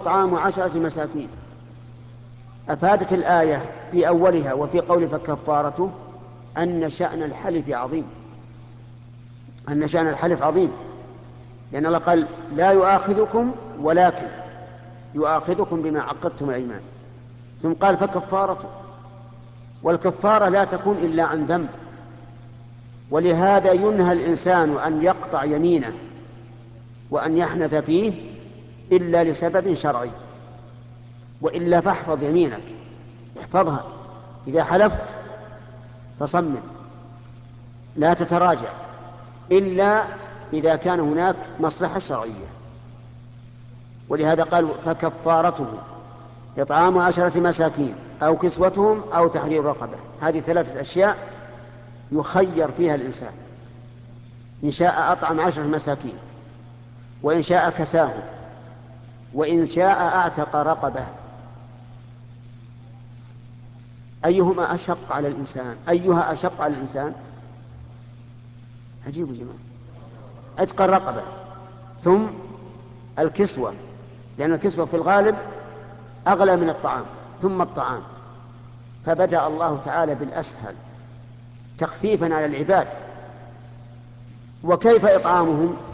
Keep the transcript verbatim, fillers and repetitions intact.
إطعام عشرة مساكين. أفادت الآية في أولها وفي قول فكفارته أن شأن الحلف عظيم، أن شأن الحلف عظيم، لأن الله قال لا يؤاخذكم ولكن يؤاخذكم بما عقدتم الأيمان، ثم قال فكفارته، والكفارة لا تكون إلا عن ذنب، ولهذا ينهى الإنسان أن يقطع يمينه وأن يحنث فيه إلا لسبب شرعي، وإلا فاحفظ يمينك، احفظها، إذا حلفت فصمم لا تتراجع إلا إذا كان هناك مصلحة شرعية. ولهذا قال فكفارته إطعام عشرة مساكين أو كسوتهم أو تحرير رقبة. هذه ثلاثة أشياء يخير فيها الإنسان، إن شاء أطعم عشرة مساكين، وإن شاء كساهم، وإن شاء أعتق رقبة. أيهما أشق على الإنسان؟ أيها أشق على الإنسان؟ عجيب يا جماعة، عتق الرقبة ثم الكسوة، لأن الكسوة في الغالب أغلى من الطعام، ثم الطعام، فبدأ الله تعالى بالأسهل تخفيفا على العباد. وكيف إطعامهم؟